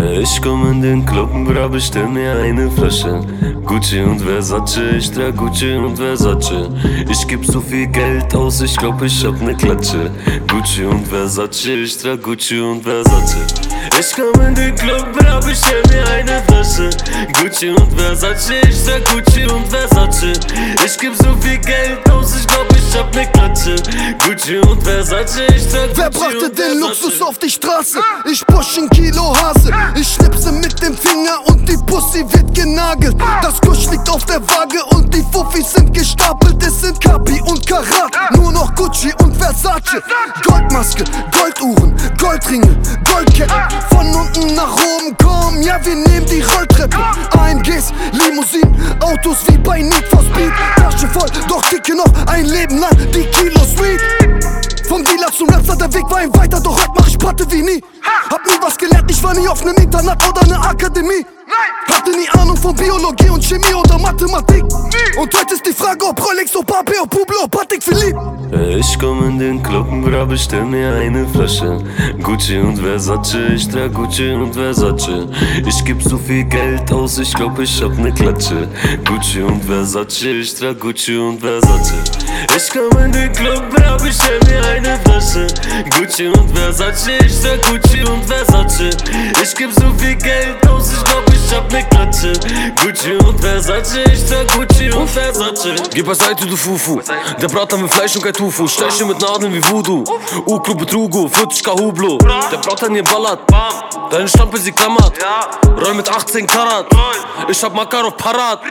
Ich komm in den Club, bra, bestell mir eine Flasche Gucci und Versace, ich trag Gucci und Versace. Ich geb so viel Geld aus, ich glaub ich hab ne Klatsche. Gucci und Versace, ich trag Gucci und Versace. Ich komm in den Club, bra, bestell mir eine Flasche Gucci und Versace, ich trag Gucci und Versace. Ich geb so viel Geld aus, ich glaub ich hab ne Klatsche. Gucci und Versace, ich trag Gucci und Versace. Wer brachte den Luxus auf die Straße? Ich push 1 Kilo Hase. Ich schnipse mit dem Finger und die Pussy wird genagelt. Das Kusch liegt auf der Waage und die Fuffis sind gestapelt. Es sind Capi und Karat, nur noch Gucci und Versace. Goldmaske, Golduhren, Goldringe, Goldketten. Von unten nach oben kommen, ja wir nehmen die Rolltreppe. AMGs, Limousinen, Autos wie bei Need for Speed. Tasche voll, doch dicke noch ein Leben lang die Kilos Weed. Vom Dealer zum Rapper, der Weg war ein weiter, doch heute mach ich Patte wie nie. Hab nie was gelernt, ich war nie auf nem Internat oder ne Akademie. Hatte nie Ahnung von Biologie und Chemie oder Mathematik. Und heute ist die Frage, ob Rolex, ob Pape, ob Hublot, ob Patek Philippe. Ich komm in den Club, bra, bestell mir eine Flasche Gucci und Versace, ich trag Gucci und Versace. Ich geb so viel Geld aus, ich glaub ich hab ne Klatsche. Gucci und Versace, ich trag Gucci und Versace. Ich komm in den Club, bra, bestell mir eine Flasche Gucci und Versace, ich trag Gucci und Versace. Ich geb so viel Geld aus, ich glaub ich hab ne Klatsche. Gucci und Versace, ich trag Gucci und Versace. Geh beiseite, du Fufu. Der Braten mit Fleisch und kein Tofu. Steche mit Nadeln wie Voodoo. Uklu Betrugu, 40k Hublot. Der Braten hier ballert. Deine Stampe, sie klammert. Roll mit 18 Karat. Ich hab Makarov parat.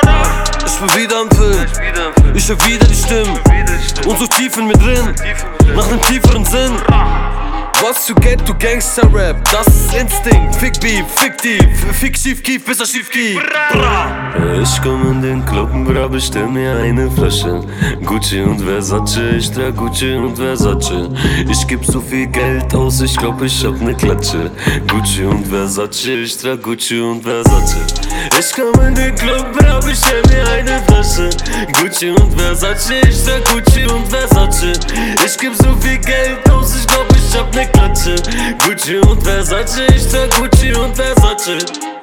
Ich bin wieder im Film. Ich hör wieder die Stimmen. Und so tief in mir drin. Nach nem tieferen Sinn. Was to get to Gangster-Rap, das ist Instinkt. Fick Beef, fick Dief, fick Schiefkief, bis er schief geht. Ich komm in den Club, bra, bestell mir eine Flasche Gucci und Versace, ich trag Gucci und Versace. Ich geb so viel Geld aus, ich glaub ich hab ne Klatsche. Gucci und Versace, ich trag Gucci und Versace. Ich komm in den Club, bra, bestell mir eine Flasche Gucci und Versace, ich trag Gucci und Versace. Ich geb so viel Geld aus, ich glaub ich hab ne Klatsche. Gucci und Versace, ich trag Gucci und Versace.